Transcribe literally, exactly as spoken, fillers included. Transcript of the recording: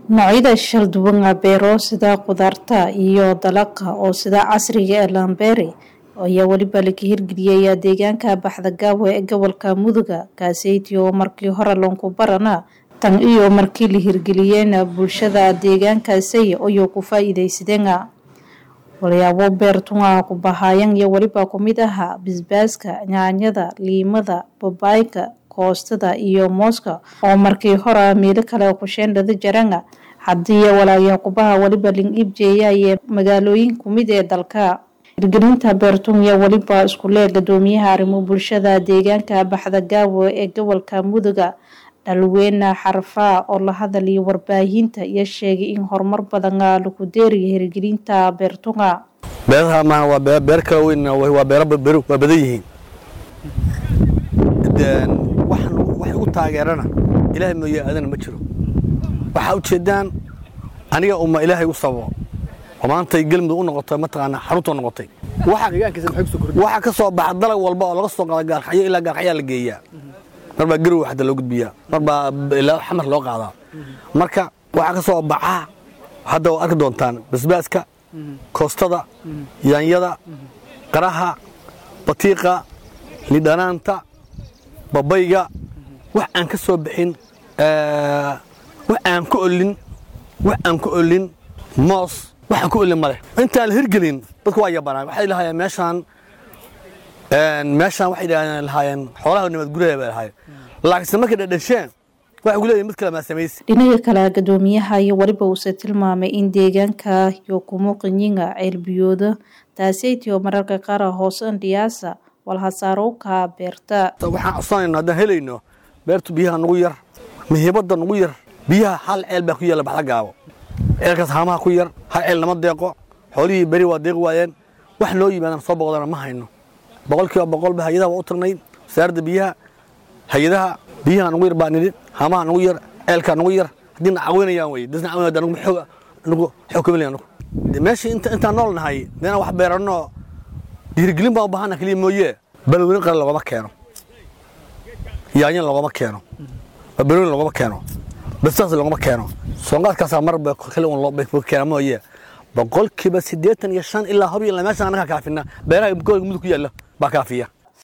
noocyada shal duwan beero sida qudaarta iyo dalaqa oo sida casriga ee Lamberi ayaa waliba la hirgeliyay deegaanka Baxdagaawe ee gobolka Muduga kaaseytiyo markii hore loonku barana tan iyo markii la hirgeliyeen bulshada deegaankaasi oo ku faa'iideysadeen walaabo beertuna ku bahayeen iyo waliba ku mid ah bisbaaska, yaanyada, liimada, babayga, koostada iyo mooska oo markii hore meel kale ku sheendada jaranga hadii walaayo qubaha waliba ling ibjeeyay magaalooyin ku mid ee dalka hirgelinta beertun iyo waliba isku leeg gadoomiyaha arrimo bulshada deegaanka Baxdagaawe ee gobolka Muduga dalweena xarfa oo la hadalay warbaahinta iyo sheegay in horumar badan lagu deeriyo hirgelinta beertunga beeraha ma waa beer kala weyn waa beer beero waa badan yihiin dan waxan wax u taageerana ilaahay ma yaadana ma jiro waxa u jeedaan aniga umma ilaahay u sabo maanta galmud u noqotay ma taqaana xarunta noqotay waxa qiyaankiisa maxay ku soo kordhay waxa ka soo baxa dalag walba oo laga soo qaaday gaarxayo ilaa gaarxayo la geeyaa marba garow waxa loo gudbiyaa marba ilaa xamar loo qaadaa marka waxa ka soo baxa hadda arki doontaan basbaaska koostada yaanyada qaraha batiiqa lidanaanta babayga wax aan ka soo bixin ee wax aan ku olin wax aan ku olin moos waxaan ku olin male inta la hirgelin dadku waa yabanaa waxay lahaayeen meeshan een meeshan waxay lahaayeen xoolaha nabad guraya bay lahaayeen laakiin markay dhasheen waxa uu leeyahay mid kale ma sameeyay dhinaca kale gadoomiyaha iyo waliba uu tilmaamay in deegaanka iyo ku muuqinga ceelbiyooda taaseytiyo mararka qaar hoos dhiyaasa walha saarowka beerta waxaan cusubnaa hadaan helayno beertu biyaha nagu yar muhiimada nagu yar biyaha hal ceel baa ku yaala Baxdagaawe ceelkaas haamaha ku yar hal ceel lama deeqo xoolihii bari waa deeq waayeen wax loo yimaadana soo boqodana ma hayno boqolkiiba boqol ba hay'adaha u tirnay saarda biyaha hay'adaha biyaha nagu yar baa nidin haamaha nagu yar ceelka nagu yar hadii na caawinayaan way dadna caawinayaan nagu xoog nagu xukumayaan meeshii inta inta nool nahay meena wax beerano hirgelin baa u baahan kaliya mooyee balwin qal lagama keeno yaanyo lagama keeno balwin lagama keeno bastaas lagama keeno soonqadkaas marba kale oo loo beeyo keeno mooyee boqolkiiba siddeetan iyo shan ilaa hab iyo meesha anaga kaafina beeraha gobolka Mudug ku yaala baa kaafiya